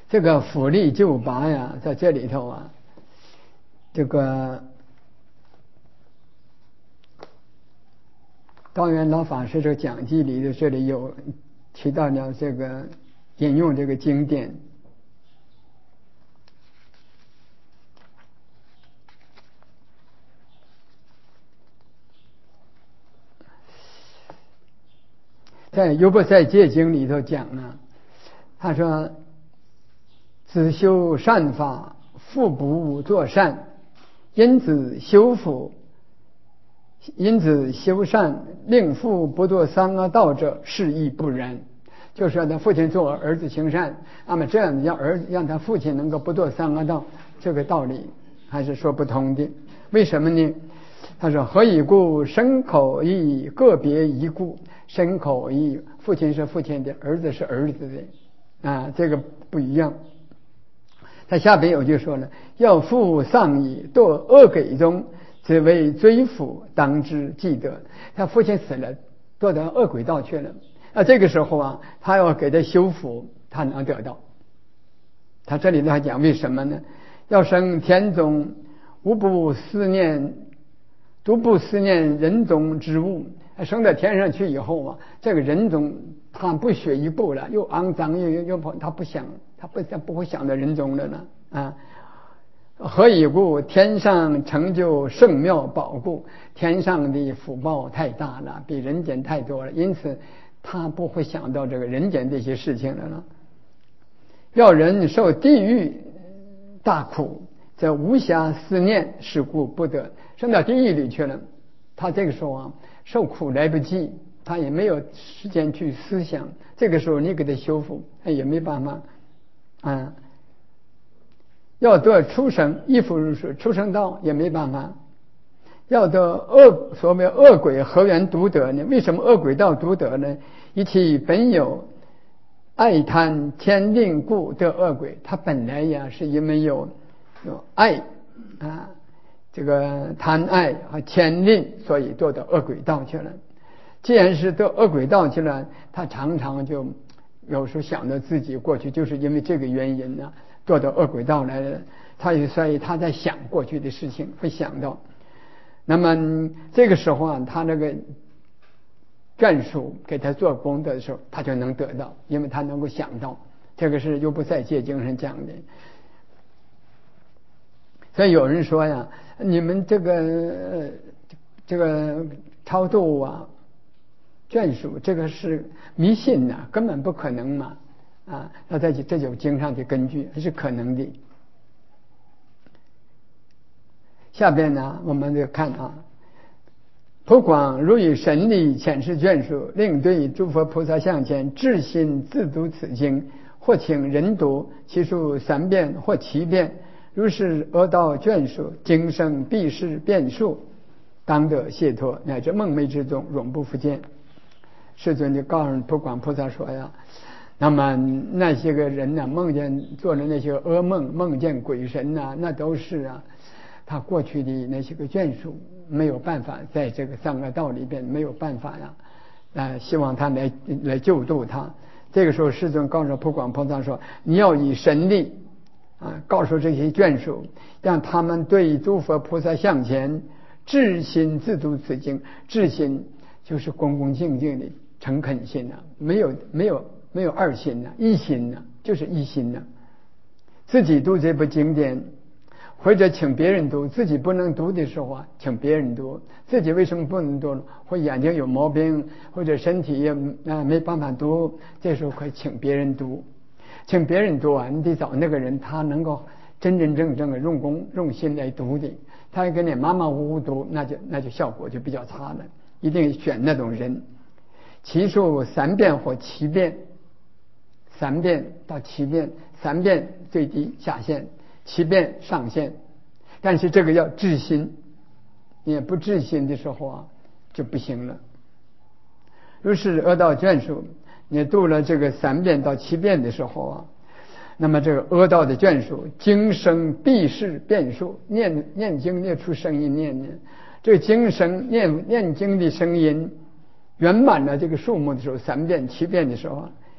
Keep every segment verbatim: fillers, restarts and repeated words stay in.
这个辅力救拔呀，在这里头啊，这个道元老法师这个讲记里的这里有提到了这个引用这个经典。在《优婆塞戒经》里头讲呢，他说：“子修善法，复不作善，因子修福，因子修善，令父不作三恶道者，是亦不然。”就是说他父亲做儿子行善，那么这样让儿让他父亲能够不做三恶道，这个道理还是说不通的。为什么呢？他说：“何以故？身口意个别一故。身口意，父亲是父亲的，儿子是儿子的，啊，这个不一样。”他下边有句说了：“要父丧矣，堕恶鬼中，只为追抚，当之既得。”他父亲死了，堕到恶鬼道去了。那这个时候啊，他要给他修福，他能得到。他这里还讲为什么呢？要生天中，无不思念，独不思念人中之物。升到天上去以后啊，这个人中他不学一步了，又肮脏又又又他不想，他不他不会想到人中的了啊。何以故？天上成就圣妙宝故，天上的福报太大了，比人间太多了，因此他不会想到这个人间这些事情了了。要人受地狱大苦，则无暇思念，是故不得。升到地狱里去了，他这个时候啊，受苦来不及，他也没有时间去思想。这个时候你给他修复，他也没办法啊。要得出生，亦复如是，出生道也没办法。要得恶，所谓恶鬼何缘独得呢？为什么恶鬼道独得呢？以其本有爱贪天令故得恶鬼。他本来呀是因为有有爱啊，这个贪爱和天令，所以堕到恶鬼道去了。既然是堕恶鬼道去了，他常常就有时候想到自己过去就是因为这个原因呢，堕到恶鬼道来了。他所以他在想过去的事情，会想到。那么这个时候啊，他那个眷属给他做功德的时候，他就能得到，因为他能够想到。这个是优婆塞戒经上讲的。所以有人说呀，你们这个这个超度啊眷属，这个是迷信呐、啊，根本不可能嘛啊！那在这有经上的根据，是可能的。下边呢，我们就看啊，普广如以神力遣示眷属，令对诸佛菩萨像前至心自读此经，或请人读，其数三遍或七遍。如是阿道眷属，今生必是变数，当得解脱，乃至梦寐之中永不复见。世尊就告诉普广菩萨说呀，那么那些个人呢、啊，梦见做了那些噩梦，梦见鬼神呐、啊，那都是啊，他过去的那些个眷属没有办法在这个三恶道里边没有办法呀，呃，希望他来来救度他。这个时候，世尊告诉普广菩萨说，你要以神力啊，告诉这些眷属，让他们对诸佛菩萨像前至心自读此经。至心就是恭恭敬敬的诚恳心呐、啊，没有没有没有二心呐、啊，一心呐、啊，就是一心呐、啊。自己读这部经典，或者请别人读，自己不能读的时候啊，请别人读。自己为什么不能读呢？或眼睛有毛病，或者身体也啊没办法读，这时候可以请别人读。请别人读啊，你得找那个人，他能够真真正正的用功用心来读的。他跟你马马虎虎读，那就那就效果就比较差了。一定选那种人，其数三遍或七遍，三遍到七遍，三遍最低下限，七遍上限。但是这个要至心，你也不至心的时候啊，就不行了。如是阿道眷属，你读了这个三遍到七遍的时候啊，那么这个阿道的眷属，经声必是变数，念念经念出声音念念，这个经声念念经的声音圆满了这个数目的时候，三遍七遍的时候，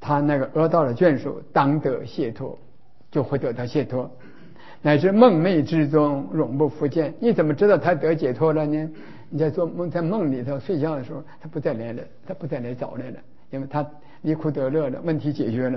他那个得到了眷属，当得解脱，就会得到解脱。乃至梦寐之中永不复见。你怎么知道他得解脱了呢？你在做梦，在梦里头睡觉的时候，他不再来了，他不再来找来了，因为他离苦得乐了，问题解决了。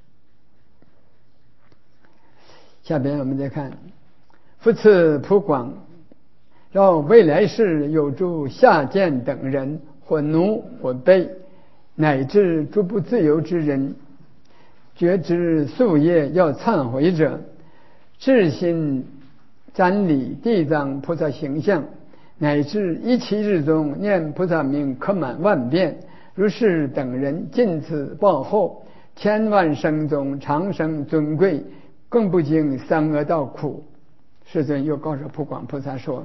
下边我们再看，复次普广，让未来世有诸下贱等人，或奴或卑，乃至诸不自由之人，觉知夙业要忏悔者，至心瞻礼地藏菩萨形象，乃至一期日中念菩萨名可满万遍，如是等人尽此报后，千万生中长生尊贵，更不经三恶道苦。世尊又告诉普广菩萨说，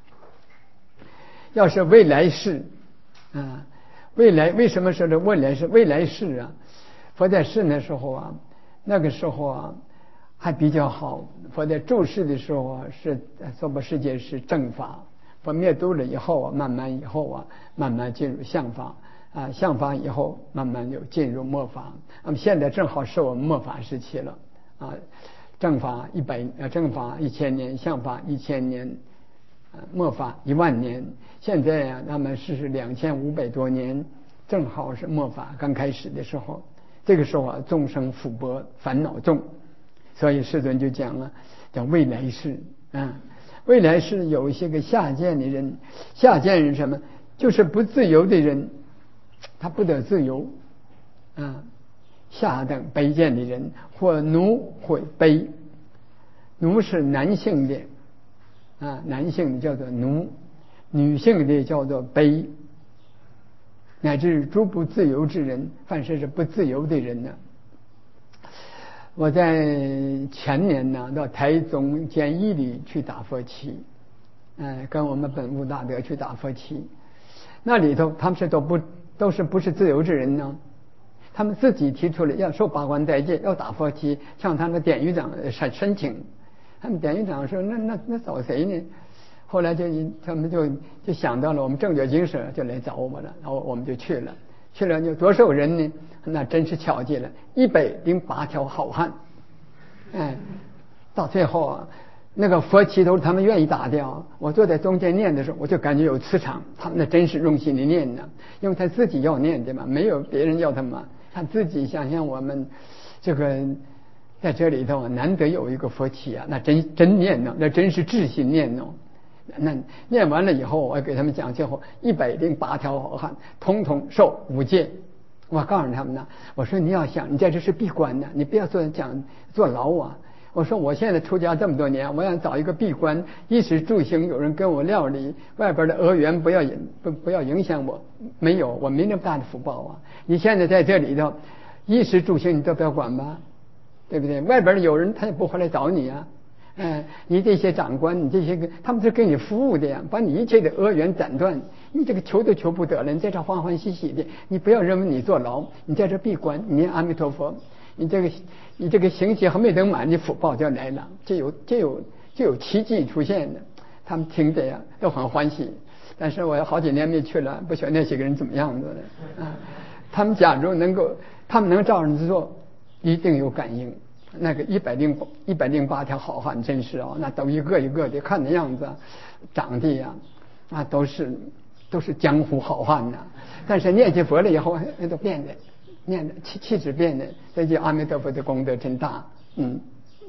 要是未来世啊，未来为什么说这未来世？未来世啊，佛在世的时候啊，那个时候啊还比较好。佛在住世的时候啊，是娑婆世界是正法，佛灭度了以后啊，慢慢以后啊，慢慢进入相法啊，相法以后慢慢就进入末法。那么现在正好是我们末法时期了啊，正法一百呃，正法一千年，相法一千年，呃，末法一万年。现在啊，他们是两千五百多年，正好是末法刚开始的时候。这个时候啊，众生福薄，烦恼重，所以世尊就讲了，叫未来世啊。未来世有一些个下贱的人，下贱人什么？就是不自由的人，他不得自由啊。下等卑贱的人，或奴或卑，奴是男性的啊，男性的叫做奴，女性的叫做卑，乃至诸不自由之人，凡是是不自由的人呢。我在前年呢，到台中监狱里去打佛七，呃，跟我们本悟大德去打佛七，那里头他们是都不都是不是自由之人呢？他们自己提出了要受八关斋戒，要打佛七，向他们典狱长申申请。他们典狱长说：“那那那找谁呢？”后来就他们就就想到了我们正觉精舍，就来找我了，然后我们就去了。去了有多少人呢？那真是巧计了，一百零八条好汉。哎，到最后啊，那个佛七都是他们愿意打掉。我坐在中间念的时候，我就感觉有磁场，他们那真是用心的念呢，因为他自己要念的嘛，没有别人要他嘛。他自己想想我们这个在这里头难得有一个佛七啊，那真真念呢，那真是至心念呢。那念完了以后，我给他们讲，最后一百零八条好汉统统受五戒。我告诉他们呢，我说你要想，你在这是闭关呢，你不要做讲坐牢啊。我说我现在出家这么多年，我想找一个闭关，衣食住行有人跟我料理，外边的恶缘不要不不要影响我。没有，我没那么大的福报啊。你现在在这里头，衣食住行你都不要管吧，对不对？外边有人他也不会来找你啊。嗯，你这些长官，你这些个，他们是给你服务的呀，把你一切的恶缘斩断，你这个求都求不得了，你在这欢欢喜喜的，你不要认为你坐牢，你在这闭关，你念阿弥陀佛，你这个你这个行期还没等满，你福报就来了，就有就有就有奇迹出现的。他们听着呀都很欢喜，但是我有好几年没去了，不晓得那些个人怎么样子的啊。他们假如能够，他们能照着做，一定有感应。那个一百零一百零八条好汉真是哦，那都一个一个的，看那样子长得呀，啊都是都是江湖好汉呐。但是念起佛了以后，那都变的，念的气气质变的。这就阿弥陀佛的功德真大，嗯。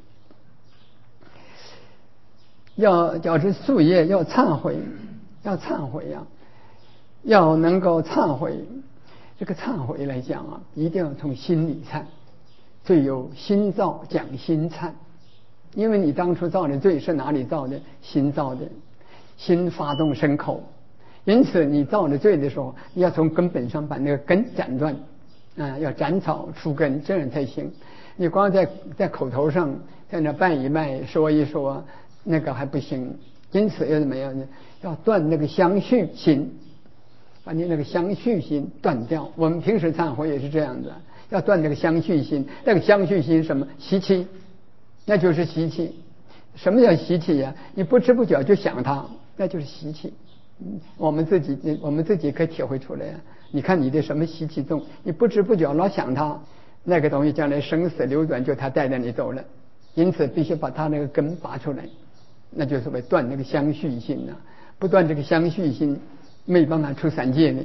要要是夙业要忏悔，要忏悔呀、啊，要能够忏悔。这个忏悔来讲啊，一定要从心里忏。罪有心造，讲心忏，因为你当初造的罪是哪里造的？心造的，心发动身口，因此你造的罪的时候，你要从根本上把那个根斩断，啊，要斩草除根，这样才行。你光在在口头上在那拜一拜，说一说，那个还不行。因此要怎么样呢？要断那个相续心，把你那个相续心断掉。我们平时忏悔也是这样子。要断那个相续心，那个相续心什么？习气，那就是习气。什么叫习气呀、啊？你不知不觉就想它，那就是习气。我们自己，我们自己可以体会出来呀、啊。你看你的什么习气重，你不知不觉老想它， 那个东西将来生死流转就他带着你走了，因此必须把他那个根拔出来，那就是为断那个相续心呐、啊，不断这个相续心，没办法出三界的。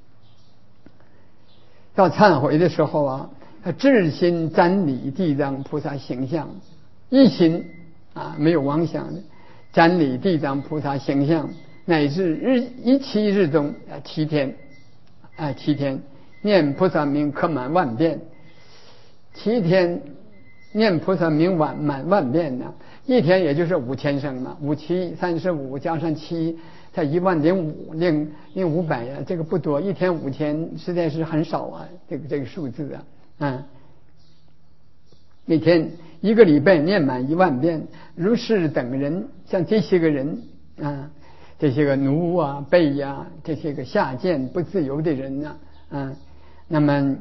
到忏悔的时候啊，他至心瞻礼地藏菩萨形象，一心啊没有妄想的瞻礼地藏菩萨形象，乃至日一七日中啊七天啊七天念菩萨名可满万遍，七天念菩萨名满满万遍呢，一天也就是五千声嘛，五七三十五加上七，才一万零五零零五百呀，这个不多，一天五千实在是很少啊，这个这个数字啊，嗯，每天一个礼拜念满一万遍，如是等人，像这些个人啊，这些个奴啊、婢呀，这些个下贱不自由的人呐、啊，啊，那么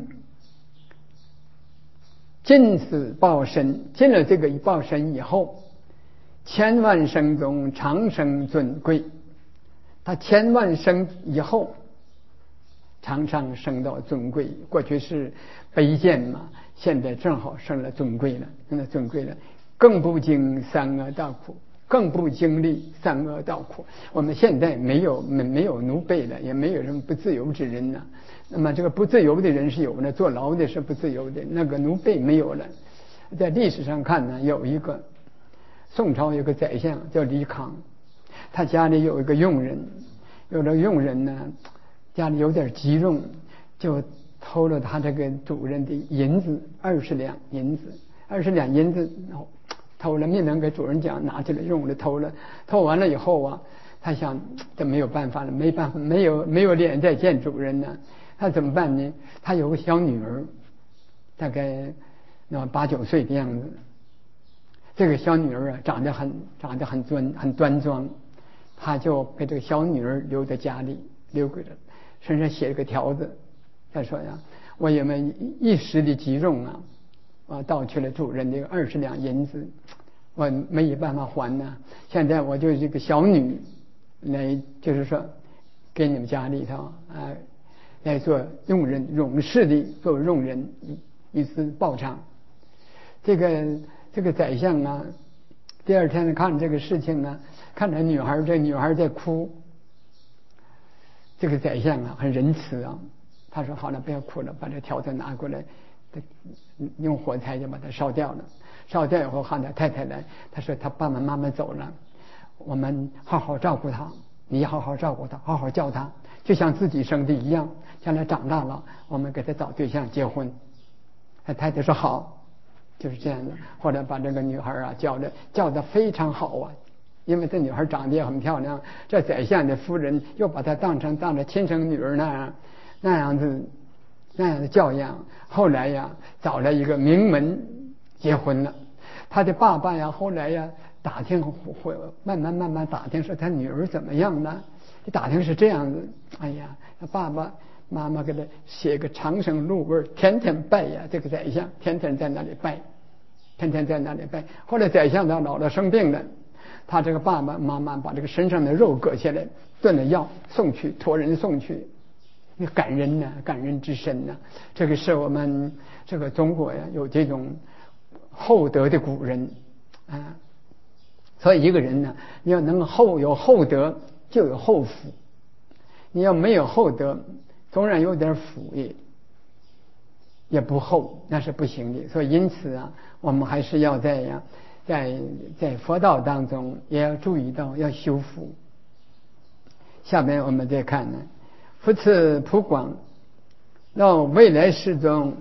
尽此报身，尽了这个报身以后，千万生中长生尊贵。他千万生以后，常常升到尊贵。过去是卑贱嘛，现在正好升了尊贵了，升了尊贵了，更不经三恶道苦，更不经历三恶道苦。我们现在没有没没有奴婢了，也没有什么不自由之人了。那么这个不自由的人是有的，坐牢的是不自由的，那个奴婢没有了。在历史上看呢，有一个宋朝有个宰相叫李康，他家里有一个佣人，有的佣人呢家里有点急用，就偷了他这个主人的银子二十两银子，二十两银子偷了，没能给主人讲，拿起来用了，偷了，偷完了以后啊，他想这没有办法了，没办法，没有没有脸再见主人呢，他怎么办呢？他有个小女儿，大概那八九岁的样子。这个小女儿啊，长得很长得很端很端庄，他就给这个小女儿留在家里，留给着，身上写了个条子，他说呀，我因为一时的急用啊，啊盗取了主人的二十两银子，我没有办法还呢。现在我就这个小女来，就是说给你们家里头啊来做佣人，永世的做佣人，以此报偿。这个这个宰相啊，第二天看这个事情啊，看着女孩，这女孩在哭，这个宰相啊很仁慈啊，他说好了，不要哭了，把这条子拿过来，用火柴就把它烧掉了。烧掉以后喊他太太来，他说他爸爸妈妈走了，我们好好照顾他，你好好照顾他，好好教他，就像自己生的一样，将来长大了我们给他找对象结婚。他太太说好，就是这样的。后来把这个女孩啊教的教的非常好啊，因为这女孩长得也很漂亮，这宰相的夫人又把她当成当着亲生女儿那样那样子那样的教养。后来呀找了一个名门结婚了，他的爸爸呀后来呀打听会慢慢慢慢打听说他女儿怎么样呢？打听是这样子，哎呀，他爸爸妈妈给他写个长生录文，天天拜呀，这个宰相天天在那里拜，天天在那里拜。后来宰相他老了生病了，他这个爸爸妈妈把这个身上的肉割下来炖了药送去，托人送去，感人呐、啊，感人之深呐、啊。这个是我们这个中国呀有这种厚德的古人啊，所以一个人呢，你要能厚有厚德，就有厚福；你要没有厚德，纵然有点福也也不厚，那是不行的。所以因此啊，我们还是要在呀，在在佛道当中也要注意到要修福。下面我们再看呢，复次普广，到未来世中，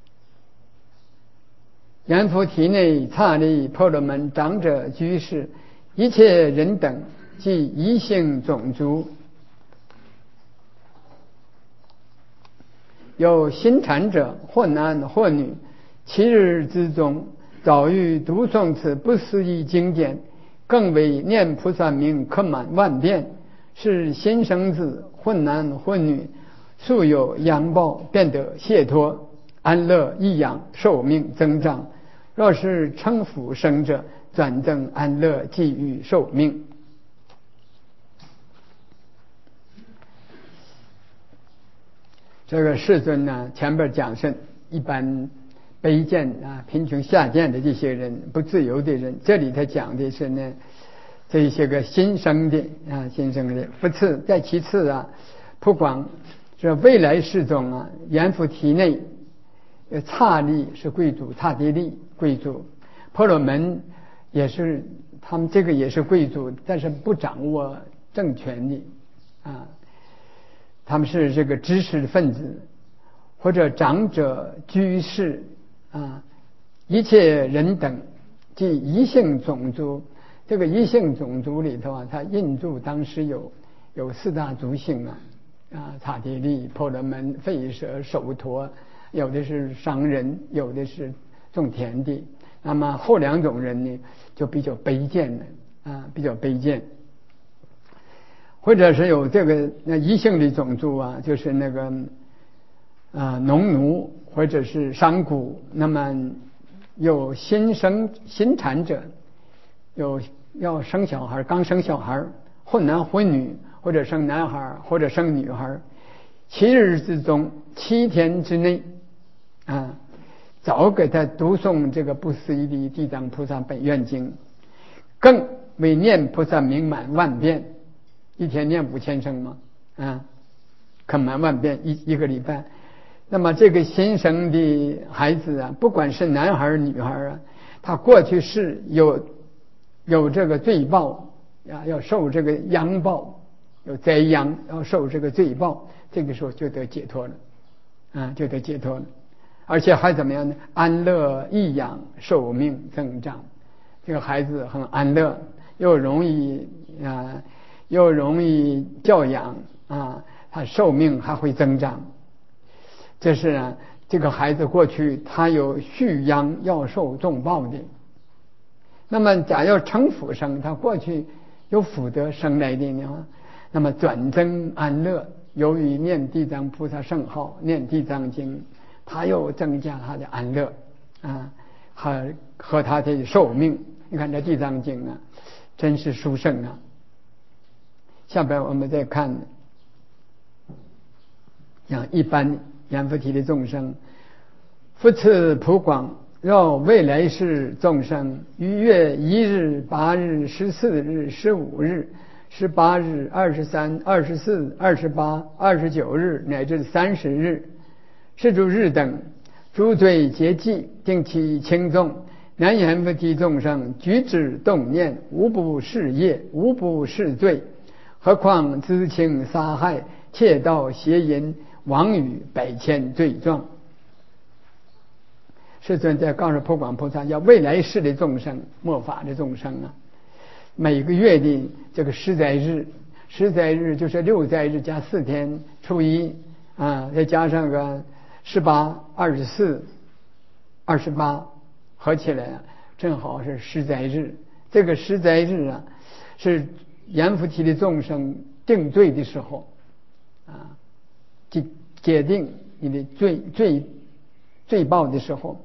阎浮提内刹利婆罗门长者居士，一切人等即一性种族，有心禅者，或男或女，七日之中早欲读诵此不思议经典，更为念菩萨名可满万遍，是新生子，或男或女，素有阳报，便得解脱安乐益养，寿命增长。若是称福生者，转增安乐，寄予寿命。这个世尊呢，前边讲是一般卑贱啊、贫穷下贱的这些人，不自由的人。这里他讲的是呢，这一些个新生的啊，新生的。不次，再其次啊，普广这未来世中啊，阎浮提内，呃，刹利是贵族，刹帝利贵族，婆罗门也是，他们这个也是贵族，但是不掌握政权的啊，他们是这个知识分子或者长者居士啊，一切人等即异性种族。这个异性种族里头啊，它印度当时有有四大族姓啊，啊，刹帝利、婆罗门、吠舍、首陀，有的是商人，有的是种田地。那么后两种人呢，就比较卑贱了啊，比较卑贱。或者是有这个那异性的种族啊，就是那个啊农奴或者是商贾，那么有新生新产者，有要生小孩，刚生小孩，混男混女，或者生男孩或者生女孩，七日之中，七天之内啊，早给他读诵这个不思议的地藏菩萨本愿经，更为念菩萨名满万遍，一天念五千声嘛，啊，可满万遍一一个礼拜。那么这个新生的孩子啊，不管是男孩女孩啊，他过去是有有这个罪报啊，要受这个殃报，有灾殃，要受这个罪报，这个时候就得解脱了啊，就得解脱了。而且还怎么样呢？安乐益养，寿命增长。这个孩子很安乐，又容易啊，又容易教养啊，他寿命还会增长。这是啊，这个孩子过去他有续殃要受重报的。那么假要成福生，他过去有福德生来的呢，那么转增安乐，由于念地藏菩萨圣号，念地藏经，他又增加他的安乐啊，和和他的寿命。你看这地藏经啊，真是殊胜啊。下边我们再看，像一般阎浮提的众生，复次普广，若未来世众生，于月一日、八日、十四日、十五日、十八日、二十三、二十四、二十八、二十九日乃至三十日，是诸日等，诸罪皆记，定其轻重。南阎浮提众生举止动念，无不是业，无不是罪，何况知情杀害、窃盗、邪淫、妄语，百千罪状。世尊在告诉普广菩萨，要未来世的众生，末法的众生啊，每个月的这个十载日，十载日就是六载日加四天，初一啊，再加上个十八、二十四、二十八，合起来啊，正好是十载日。这个十载日啊，是阎浮提的众生定罪的时候啊，解解定你的罪罪罪报的时候。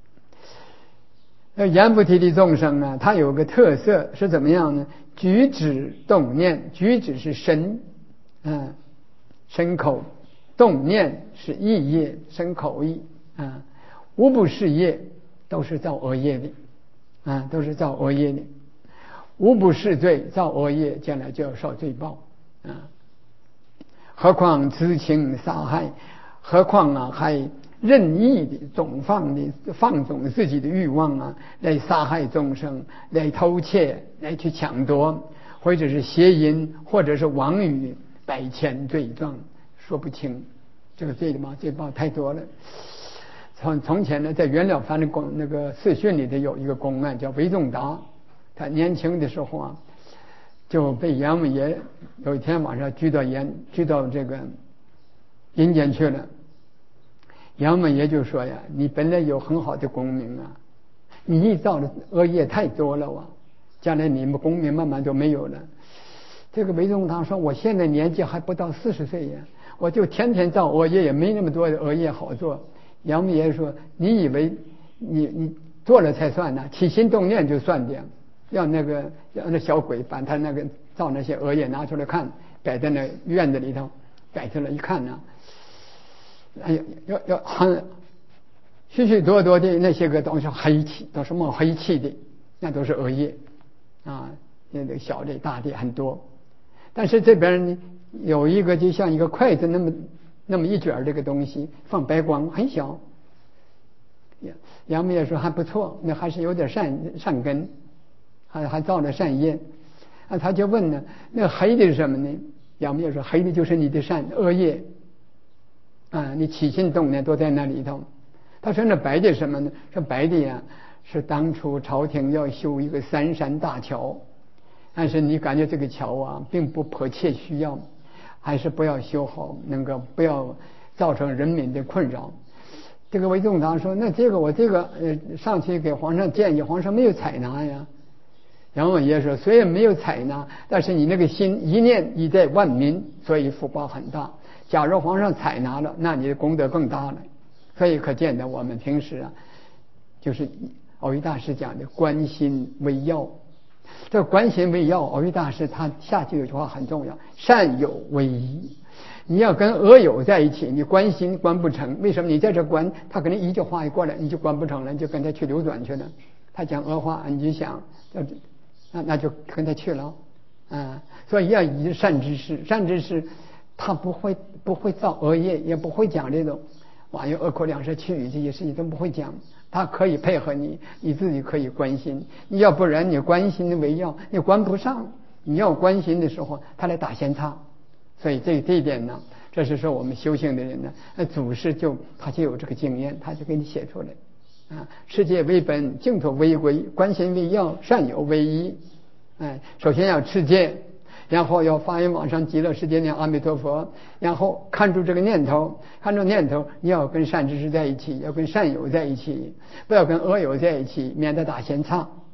那阎浮提的众生呢，他有个特色是怎么样呢？举止动念，举止是身，嗯，身口；动念是意业，身口意啊，无不是业，都是造恶业的啊，都是造恶业的，无不是罪，造恶业将来就要受罪报啊。何况知情杀害，何况啊还任意的总放的放纵自己的欲望啊，来杀害众生，来偷窃，来去抢夺，或者是邪淫，或者是妄语，百千罪状，说不清。这个罪的嘛，罪报太多了。从从前呢，在袁了凡的公那个四训里头有一个公案，叫韦仲达。他年轻的时候啊，就被阎王爷有一天晚上拘到阎拘到这个阴间去了。阎王爷就说呀，你本来有很好的功名啊，你一造的恶业太多了啊，将来你们功名慢慢就没有了。这个韦仲达说，我现在年纪还不到四十岁呀，我就天天造恶业，也没那么多的恶业好做。阎王爷说，你以为你你做了才算呢？起心动念就算的，让那个让那小鬼把他那个造那些恶业拿出来看，摆在那院子里头摆出来一看呢，哎呀，要要很许许多多的那些个都是黑气，都是冒黑气的，那都是恶业啊，那个小的大的很多。但是这边呢有一个就像一个筷子那么那么一卷这个东西，放白光，很小。杨母也说还不错，那还是有点善善根，还还造了善业。啊，他就问呢，那黑的是什么呢？杨母也说黑的就是你的善恶业啊，你起心动念都在那里头。他说那白的是什么呢？说白的呀，是当初朝廷要修一个三山大桥，但是你感觉这个桥啊并不迫切需要，还是不要修好，能够不要造成人民的困扰。这个韦仲堂说，那这个我这个呃上去给皇上建议，皇上没有采纳呀。杨文业说，虽然没有采纳，但是你那个心一念已在万民，所以福报很大。假如皇上采纳了，那你的功德更大了。所以可见的我们平时啊，就是藕益大师讲的观心为要。这观心为要，藕益大师他下去有句话很重要，善友为宜。你要跟恶友在一起，你观心观不成，为什么？你在这观，他可能一句话一过来，你就观不成了，你就跟他去流转去了。他讲恶话，你就想，那那就跟他去了，啊，所以要以善知识，善知识他不会不会造恶业，也不会讲这种玩意恶口两舌绮语这些事情都不会讲，他可以配合你，你自己可以关心，你要不然你关心为要，你关不上，你要关心的时候，他来打闲岔。所以这这一点呢，这是说我们修行的人呢，那祖师就他就有这个经验，他就给你写出来啊，世界为本，净土为归，观心为要，善友为宜。哎，首先要持戒，然后要发愿往上极乐世界念阿弥陀佛，然后看住这个念头，看住念头，你要跟善知识在一起，要跟善友在一起，不要跟恶友在一起，免得打闲岔